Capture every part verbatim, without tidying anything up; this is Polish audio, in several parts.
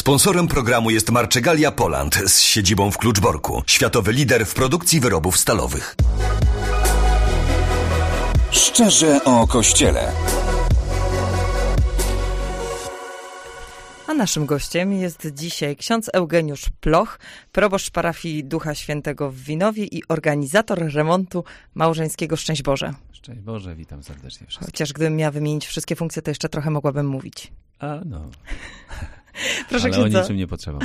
Sponsorem programu jest Marczegalia Poland z siedzibą w Kluczborku. Światowy lider w produkcji wyrobów stalowych. Szczerze o Kościele. A naszym gościem jest dzisiaj ksiądz Eugeniusz Ploch, proboszcz parafii Ducha Świętego w Winowie i organizator remontu małżeńskiego. Szczęść Boże. Szczęść Boże, witam serdecznie wszystkich. Chociaż gdybym miała wymienić wszystkie funkcje, to jeszcze trochę mogłabym mówić. A no... Proszę Ale księdza. o niczym nie potrzeba.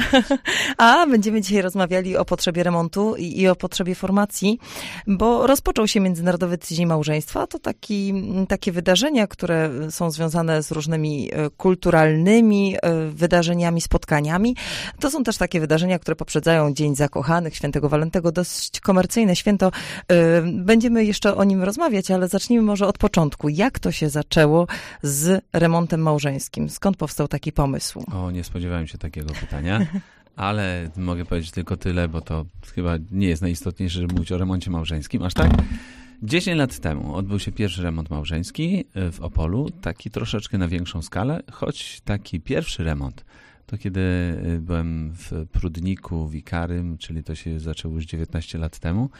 A będziemy dzisiaj rozmawiali o potrzebie remontu i, i o potrzebie formacji, bo rozpoczął się Międzynarodowy Tydzień Małżeństwa. To taki, takie wydarzenia, które są związane z różnymi kulturalnymi wydarzeniami, spotkaniami. To są też takie wydarzenia, które poprzedzają Dzień Zakochanych, Świętego Walentego, dosyć komercyjne święto. Będziemy jeszcze o nim rozmawiać, ale zacznijmy może od początku. Jak to się zaczęło z remontem małżeńskim? Skąd powstał taki pomysł? O, nie spodziewałem się takiego pytania, ale mogę powiedzieć tylko tyle, bo to chyba nie jest najistotniejsze, żeby mówić o remoncie małżeńskim, aż tak. dziesięć lat temu odbył się pierwszy remont małżeński w Opolu, taki troszeczkę na większą skalę, choć taki pierwszy remont to kiedy byłem w Prudniku wikarym, czyli to się zaczęło już dziewiętnaście lat temu.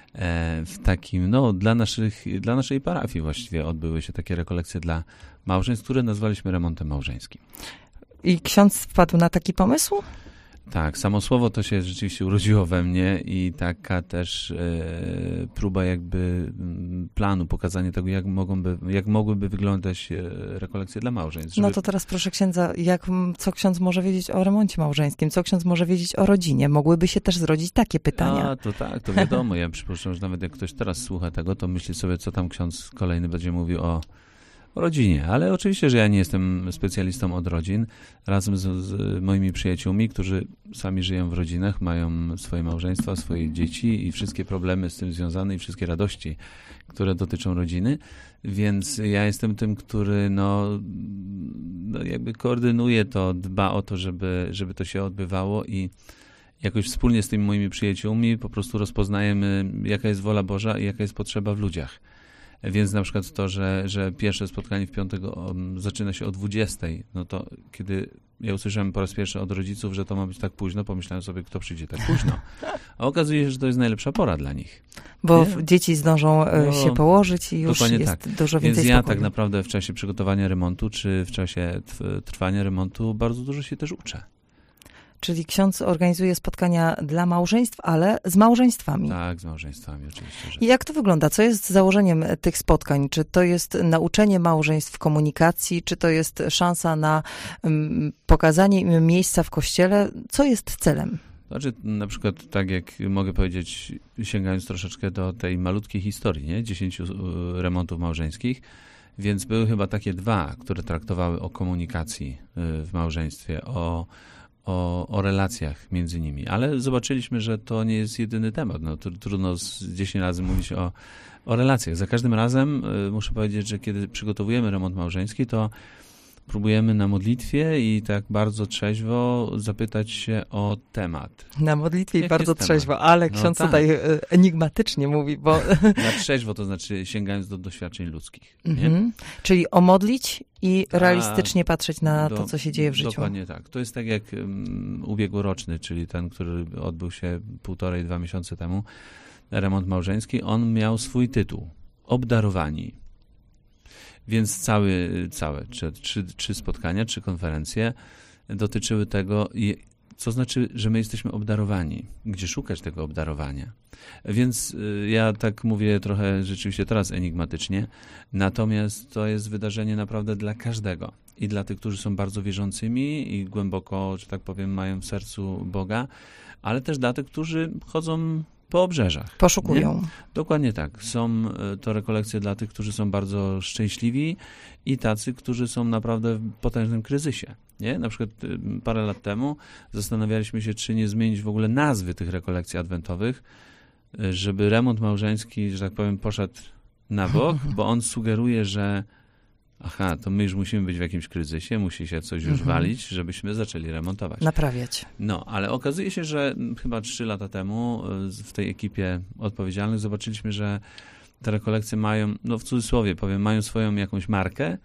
W takim, no dla, naszych, dla naszej parafii właściwie odbyły się takie rekolekcje dla małżeństw, które nazwaliśmy remontem małżeńskim. I ksiądz wpadł na taki pomysł? Tak, samo słowo to się rzeczywiście urodziło we mnie i taka też e, próba jakby planu, pokazania tego, jak, mogą by, jak mogłyby wyglądać e, rekolekcje dla małżeństw. Żeby... No to teraz proszę księdza, jak, co ksiądz może wiedzieć o remoncie małżeńskim? Co ksiądz może wiedzieć o rodzinie? Mogłyby się też zrodzić takie pytania. A, to tak, to wiadomo. Ja przypuszczam, że nawet jak ktoś teraz słucha tego, to myśli sobie, co tam ksiądz kolejny będzie mówił o O rodzinie, ale oczywiście, że ja nie jestem specjalistą od rodzin. Razem z, z moimi przyjaciółmi, którzy sami żyją w rodzinach, mają swoje małżeństwa, swoje dzieci i wszystkie problemy z tym związane i wszystkie radości, które dotyczą rodziny. Więc ja jestem tym, który no, no jakby koordynuje to, dba o to, żeby, żeby to się odbywało i jakoś wspólnie z tymi moimi przyjaciółmi po prostu rozpoznajemy, jaka jest wola Boża i jaka jest potrzeba w ludziach. Więc na przykład to, że, że pierwsze spotkanie w piątek um, zaczyna się o dwudziestej, no to kiedy ja usłyszałem po raz pierwszy od rodziców, że to ma być tak późno, pomyślałem sobie, kto przyjdzie tak późno. A okazuje się, że to jest najlepsza pora dla nich. Bo nie? dzieci zdążą no, się położyć i już jest tak. dużo więcej Więc ja spokoju. tak naprawdę w czasie przygotowania remontu, czy w czasie trwania remontu bardzo dużo się też uczę. Czyli ksiądz organizuje spotkania dla małżeństw, ale z małżeństwami. Tak, z małżeństwami oczywiście. Że... I jak to wygląda? Co jest założeniem tych spotkań? Czy to jest nauczenie małżeństw komunikacji? Czy to jest szansa na um, pokazanie im miejsca w kościele? Co jest celem? Znaczy, na przykład, tak jak mogę powiedzieć, sięgając troszeczkę do tej malutkiej historii, nie? Dziesięciu remontów małżeńskich, więc były chyba takie dwa, które traktowały o komunikacji w małżeństwie, o O, o relacjach między nimi. Ale zobaczyliśmy, że to nie jest jedyny temat. No, trudno z dziesięć razy mówić o, o relacjach. Za każdym razem y, muszę powiedzieć, że kiedy przygotowujemy remont małżeński, to próbujemy na modlitwie i tak bardzo trzeźwo zapytać się o temat. Na modlitwie i Jak bardzo trzeźwo, temat? ale No ksiądz tak. tutaj enigmatycznie mówi, bo... Na trzeźwo to znaczy sięgając do doświadczeń ludzkich. Nie? Mhm. Czyli omodlić i A, realistycznie patrzeć na do, to, co się dzieje w życiu. Dokładnie tak. To jest tak jak um, ubiegłoroczny, czyli ten, który odbył się półtorej, dwa miesiące temu, remont małżeński. On miał swój tytuł. Obdarowani. Więc cały, całe trzy, trzy, trzy spotkania, trzy konferencje dotyczyły tego, co znaczy, że my jesteśmy obdarowani. Gdzie szukać tego obdarowania? Więc ja tak mówię trochę rzeczywiście teraz enigmatycznie, natomiast to jest wydarzenie naprawdę dla każdego. I dla tych, którzy są bardzo wierzącymi i głęboko, że tak powiem, mają w sercu Boga, ale też dla tych, którzy chodzą po obrzeżach. Poszukują. Nie? Dokładnie tak. Są to rekolekcje dla tych, którzy są bardzo szczęśliwi i tacy, którzy są naprawdę w potężnym kryzysie. Nie? Na przykład parę lat temu zastanawialiśmy się, czy nie zmienić w ogóle nazwy tych rekolekcji adwentowych, żeby remont małżeński, że tak powiem, poszedł na bok, bo on sugeruje, że aha, to my już musimy być w jakimś kryzysie, musi się coś już mhm. walić, żebyśmy zaczęli remontować. Naprawiać. No, ale okazuje się, że chyba trzy lata temu w tej ekipie odpowiedzialnych zobaczyliśmy, że te rekolekcje mają, no w cudzysłowie powiem, mają swoją jakąś markę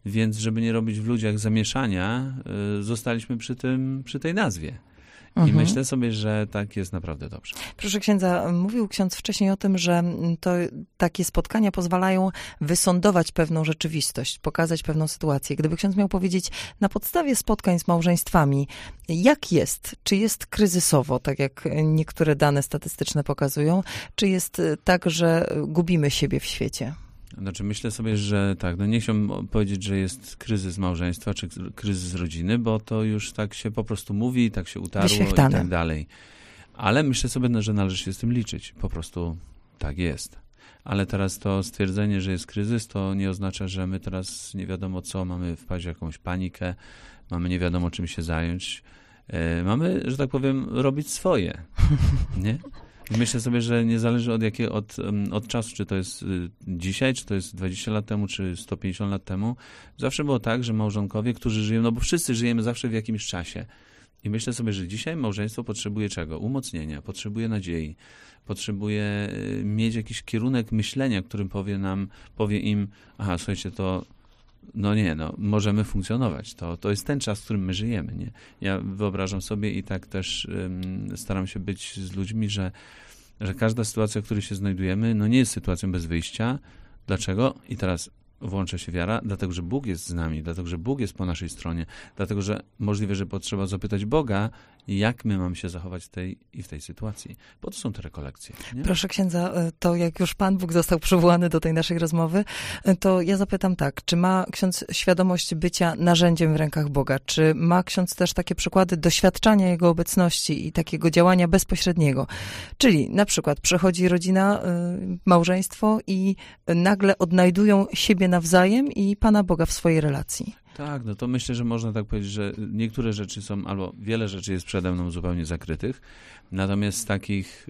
więc żeby nie robić w ludziach zamieszania, y, zostaliśmy przy tym, przy tej nazwie. I Mhm. myślę sobie, że tak jest naprawdę dobrze. Proszę księdza, mówił ksiądz wcześniej o tym, że to takie spotkania pozwalają wysądować pewną rzeczywistość, pokazać pewną sytuację. Gdyby ksiądz miał powiedzieć na podstawie spotkań z małżeństwami, jak jest? Czy jest kryzysowo, tak jak niektóre dane statystyczne pokazują? Czy jest tak, że gubimy siebie w świecie? Znaczy myślę sobie, że tak, no nie chciałbym powiedzieć, że jest kryzys małżeństwa, czy kryzys rodziny, bo to już tak się po prostu mówi, tak się utarło Wyświechtane. i tak dalej. Ale myślę sobie, że należy się z tym liczyć. Po prostu tak jest. Ale teraz to stwierdzenie, że jest kryzys, to nie oznacza, że my teraz nie wiadomo co, mamy wpaść w jakąś panikę, mamy nie wiadomo czym się zająć. E, mamy, że tak powiem, robić swoje. Nie? I myślę sobie, że nie zależy od, jakie, od, od czasu, czy to jest dzisiaj, czy to jest dwadzieścia lat temu, czy sto pięćdziesiąt lat temu. Zawsze było tak, że małżonkowie, którzy żyją, no bo wszyscy żyjemy zawsze w jakimś czasie. I myślę sobie, że dzisiaj małżeństwo potrzebuje czego? Umocnienia, potrzebuje nadziei, potrzebuje mieć jakiś kierunek myślenia, którym powie nam, powie im, aha, słuchajcie, to no nie, no możemy funkcjonować. To, to jest ten czas, w którym my żyjemy, nie? Ja wyobrażam sobie i tak też um, staram się być z ludźmi, że, że każda sytuacja, w której się znajdujemy, no nie jest sytuacją bez wyjścia. Dlaczego? I teraz włącza się wiara, dlatego, że Bóg jest z nami, dlatego, że Bóg jest po naszej stronie, dlatego, że możliwe, że potrzeba zapytać Boga, jak my mamy się zachować w tej i w tej sytuacji. Po to są te rekolekcje. Nie? Proszę księdza, to jak już Pan Bóg został przywołany do tej naszej rozmowy, to ja zapytam tak, czy ma ksiądz świadomość bycia narzędziem w rękach Boga? Czy ma ksiądz też takie przykłady doświadczania Jego obecności i takiego działania bezpośredniego? Czyli na przykład przychodzi rodzina, małżeństwo i nagle odnajdują siebie nawzajem i Pana Boga w swojej relacji. Tak, no to myślę, że można tak powiedzieć, że niektóre rzeczy są, albo wiele rzeczy jest przede mną zupełnie zakrytych, natomiast z takich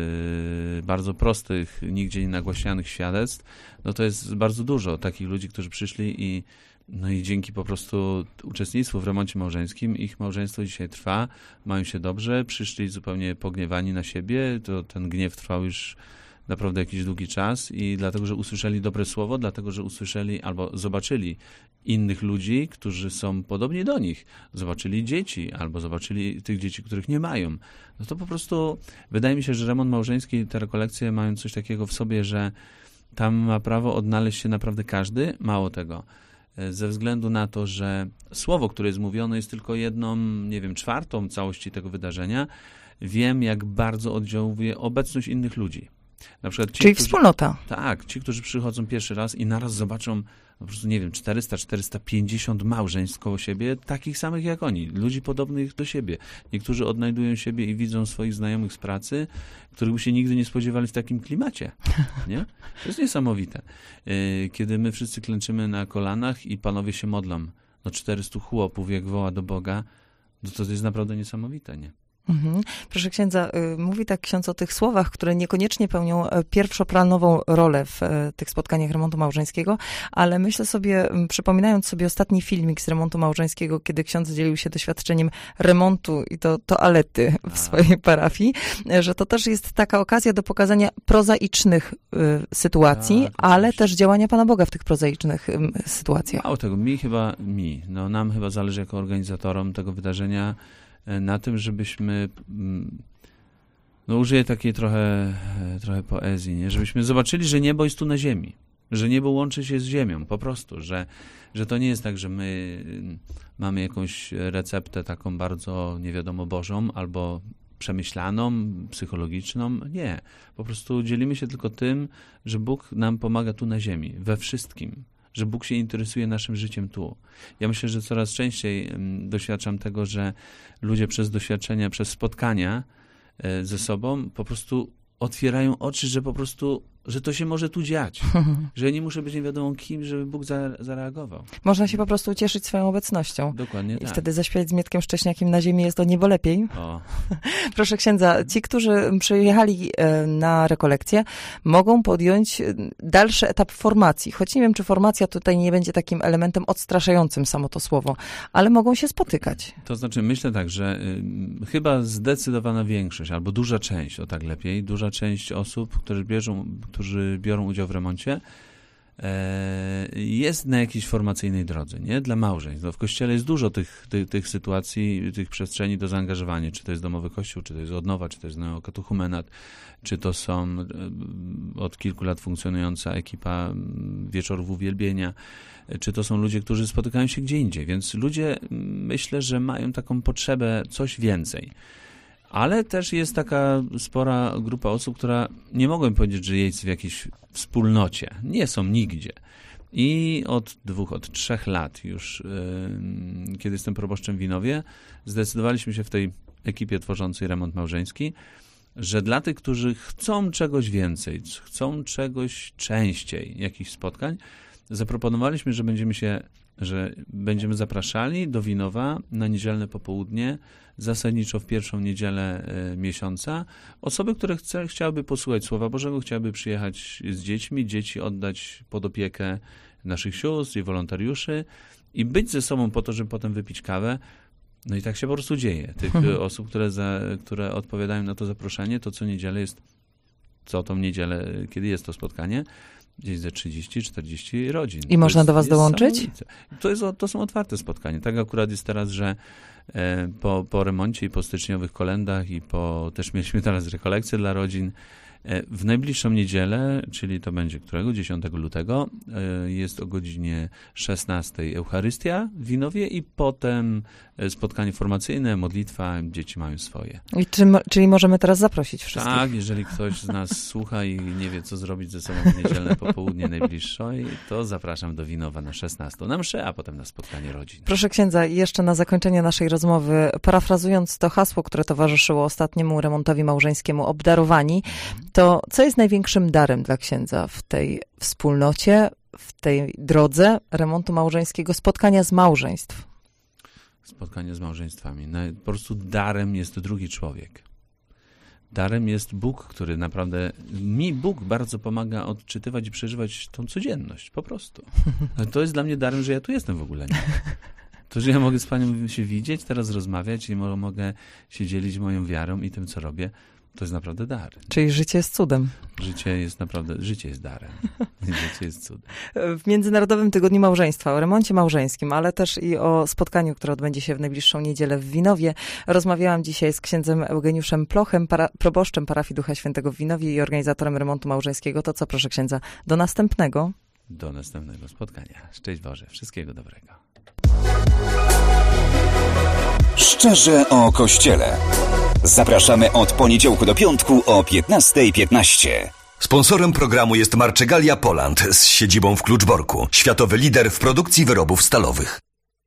yy, bardzo prostych, nigdzie nie nagłaśnianych świadectw, no to jest bardzo dużo takich ludzi, którzy przyszli i no i dzięki po prostu uczestnictwu w remoncie małżeńskim ich małżeństwo dzisiaj trwa, mają się dobrze, przyszli zupełnie pogniewani na siebie, to ten gniew trwał już naprawdę jakiś długi czas i dlatego, że usłyszeli dobre słowo, dlatego, że usłyszeli albo zobaczyli innych ludzi, którzy są podobni do nich. Zobaczyli dzieci albo zobaczyli tych dzieci, których nie mają. No to po prostu wydaje mi się, że remont małżeński i te rekolekcje mają coś takiego w sobie, że tam ma prawo odnaleźć się naprawdę każdy. Mało tego. Ze względu na to, że słowo, które jest mówione, jest tylko jedną, nie wiem, czwartą całości tego wydarzenia, wiem, jak bardzo oddziałuje obecność innych ludzi. Na przykład ci, Czyli którzy, wspólnota. Tak, ci, którzy przychodzą pierwszy raz i naraz zobaczą po prostu, nie wiem, czterysta czterysta pięćdziesiąt małżeństw koło siebie, takich samych jak oni, ludzi podobnych do siebie. Niektórzy odnajdują siebie i widzą swoich znajomych z pracy, których by się nigdy nie spodziewali w takim klimacie. Nie? To jest niesamowite. Kiedy my wszyscy klęczymy na kolanach i panowie się modlą, no czterystu chłopów, jak woła do Boga, no to jest naprawdę niesamowite, nie? Mhm. Proszę księdza, mówi tak ksiądz o tych słowach, które niekoniecznie pełnią pierwszoplanową rolę w tych spotkaniach remontu małżeńskiego, ale myślę sobie, przypominając sobie ostatni filmik z remontu małżeńskiego, kiedy ksiądz dzielił się doświadczeniem remontu i to toalety w swojej parafii, że to też jest taka okazja do pokazania prozaicznych y, sytuacji, tak, ale oczywiście. też działania Pana Boga w tych prozaicznych y, sytuacjach. Mało tego, mi chyba, mi, no nam chyba zależy jako organizatorom tego wydarzenia na tym, żebyśmy, no użyję takiej trochę, trochę poezji, nie? Żebyśmy zobaczyli, że niebo jest tu na ziemi, że niebo łączy się z ziemią, po prostu, że, że to nie jest tak, że my mamy jakąś receptę taką bardzo nie wiadomo Bożą, albo przemyślaną, psychologiczną. Nie, po prostu dzielimy się tylko tym, że Bóg nam pomaga tu na ziemi, we wszystkim. Że Bóg się interesuje naszym życiem tu. Ja myślę, że coraz częściej doświadczam tego, że ludzie przez doświadczenia, przez spotkania ze sobą po prostu otwierają oczy, że po prostu, że to się może tu dziać. Że nie muszę być nie wiadomo kim, żeby Bóg zareagował. Można się po prostu cieszyć swoją obecnością. Dokładnie I tak. wtedy zaśpiewać z Mietkiem Szcześniakiem na ziemi jest o niebo lepiej. O. Proszę księdza, ci, którzy przyjechali na rekolekcję, mogą podjąć dalszy etap formacji. Choć nie wiem, czy formacja tutaj nie będzie takim elementem odstraszającym samo to słowo, ale mogą się spotykać. To znaczy, myślę tak, że y, chyba zdecydowana większość, albo duża część, o tak lepiej, duża część osób, które bierzą, którzy biorą udział w remoncie, jest na jakiejś formacyjnej drodze, nie? Dla małżeństw. No w Kościele jest dużo tych, tych, tych sytuacji, tych przestrzeni do zaangażowania, czy to jest domowy kościół, czy to jest odnowa, czy to jest neokatechumenat, czy to są od kilku lat funkcjonująca ekipa wieczorów uwielbienia, czy to są ludzie, którzy spotykają się gdzie indziej, więc ludzie myślę, że mają taką potrzebę coś więcej. Ale też jest taka spora grupa osób, która nie mogłem powiedzieć, że jest w jakiejś wspólnocie. Nie są nigdzie. I od dwóch, od trzech lat już, yy, kiedy jestem proboszczem w Winowie, zdecydowaliśmy się w tej ekipie tworzącej remont małżeński, że dla tych, którzy chcą czegoś więcej, chcą czegoś częściej, jakichś spotkań, zaproponowaliśmy, że będziemy się, że będziemy zapraszali do Winowa na niedzielne popołudnie, zasadniczo w pierwszą niedzielę y, miesiąca, osoby, które chce, chciałyby posłuchać Słowa Bożego, chciałyby przyjechać z dziećmi, dzieci oddać pod opiekę naszych sióstr i wolontariuszy i być ze sobą po to, żeby potem wypić kawę. No i tak się po prostu dzieje. Tych mhm. osób, które, za, które odpowiadają na to zaproszenie, to co niedzielę jest, co tą niedzielę, kiedy jest to spotkanie, gdzieś ze trzydzieści czterdzieści rodzin. I to można jest, do was dołączyć? To, jest, to są otwarte spotkania. Tak akurat jest teraz, że e, po, po remoncie i po styczniowych kolendach i po, też mieliśmy teraz rekolekcje dla rodzin. E, w najbliższą niedzielę, czyli to będzie którego? dziesiątego lutego, e, jest o godzinie szesnastej Eucharystia w Winowie i potem spotkanie formacyjne, modlitwa, dzieci mają swoje. I czy, czyli możemy teraz zaprosić wszystkich? Tak, jeżeli ktoś z nas słucha i nie wie, co zrobić ze sobą w niedzielne popołudnie najbliższej, to zapraszam do Winowa na szesnastą na mszę, a potem na spotkanie rodzin. Proszę księdza, jeszcze na zakończenie naszej rozmowy, parafrazując to hasło, które towarzyszyło ostatniemu remontowi małżeńskiemu, obdarowani, to co jest największym darem dla księdza w tej wspólnocie, w tej drodze remontu małżeńskiego, spotkania z małżeństw? Spotkanie z małżeństwami. No, po prostu darem jest drugi człowiek. Darem jest Bóg, który naprawdę, mi Bóg bardzo pomaga odczytywać i przeżywać tą codzienność, po prostu. To jest dla mnie darem, że ja tu jestem w ogóle. Nie? To, że ja mogę z Panią się widzieć, teraz rozmawiać i mogę się dzielić moją wiarą i tym, co robię, to jest naprawdę dar. Czyli życie jest cudem. Życie jest naprawdę, życie jest darem. Życie jest cudem. W Międzynarodowym Tygodniu Małżeństwa, o remoncie małżeńskim, ale też i o spotkaniu, które odbędzie się w najbliższą niedzielę w Winowie, rozmawiałam dzisiaj z księdzem Eugeniuszem Plochem, para, proboszczem parafii Ducha Świętego w Winowie i organizatorem remontu małżeńskiego. To co, proszę księdza, do następnego. Do następnego spotkania. Szczęść Boże. Wszystkiego dobrego. Szczerze o Kościele. Zapraszamy od poniedziałku do piątku o piętnasta piętnaście. Sponsorem programu jest Marczegalia Poland z siedzibą w Kluczborku. Światowy lider w produkcji wyrobów stalowych.